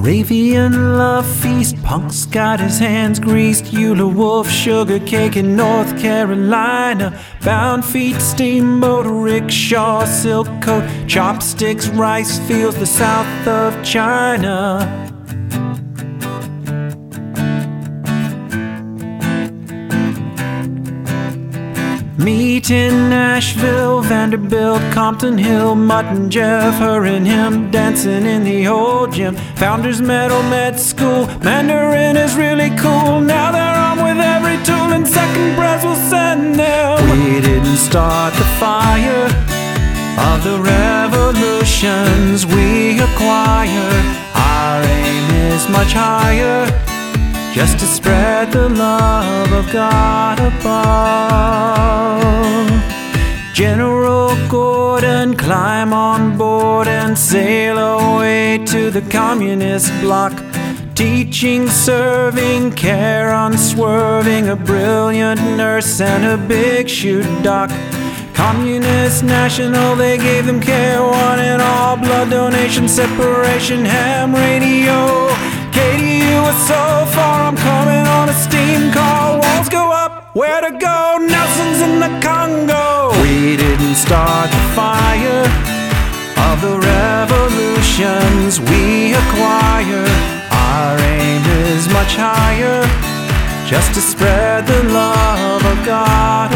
Moravian love feast, Punk's got his hands greased. Eula Wolf, sugar cake in North Carolina. Bound feet, steamboat, rickshaw, silk coat, chopsticks, rice fields, the south of China. Meet in Nashville, Vanderbilt, Compton Hill, Mutt & Jeff, her and him dancing in the old gym. Founders Medal med school, Mandarin is really cool. Now they're on with every tool, and second breaths will send them. We didn't start the fire of the revolutions we acquire. Our aim is much higher, just to spread the love of God above. General Gordon, climb on board and sail away to the communist bloc. Teaching, serving, care unswerving, a brilliant nurse and a big shoot doc. Communist National, they gave them care, one and all, blood donation, separation, ham radio. KDU is so far, I'm coming on a steam car. Walls go up, where to go? Nelson's in the Congo. We didn't start the fire of the revolutions we acquire. Our aim is much higher, just to spread the love of God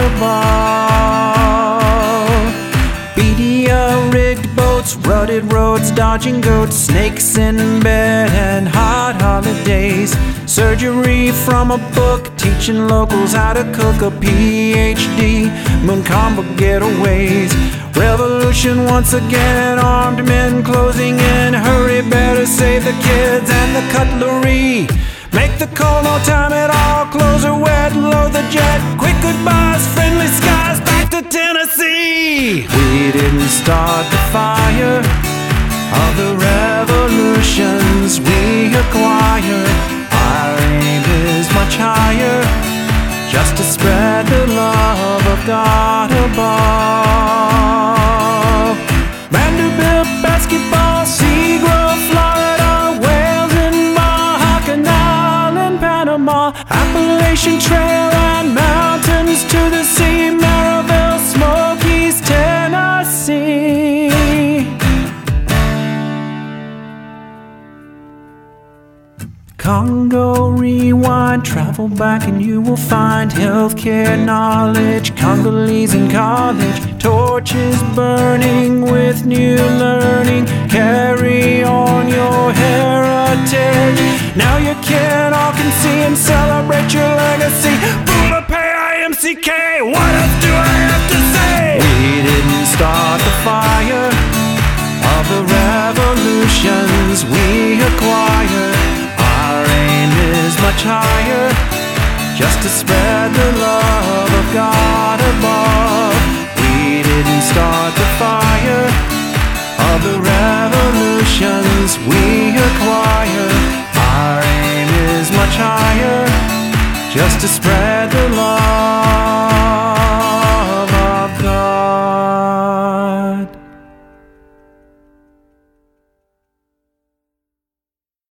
above. Bedia rigged boats, rutted roads, dodging goats, snakes in bed and hot holidays. Surgery from a book, teaching locals how to cook, a PhD, moon combo getaways. Revolution once again, armed men closing in. Hurry, better save the kids and the cutlery. Make the call, no time at all. Close her wet, load the jet. Quick goodbyes, friendly skies, back to Tennessee. We didn't start the fire of the revolutions we acquire. Our aim is much higher, just to spread the love of God above. Vanderbilt basketball, Seagrove, Florida, Wales and Baja, Canal and Panama, Appalachian Trail and mountains to the sea, Maryville, Smokies, Tennessee. Congo rewind, travel back and you will find healthcare knowledge, Congolese in college, torches burning with new learning. Carry on your heritage, now your kin all can see and celebrate your legacy. Buddha pay IMCK, what else do I have to say? We didn't start the fire of the revolutions we acquire. Our aim is much higher, just to spread the love of God above. We didn't start the fire of the revolutions we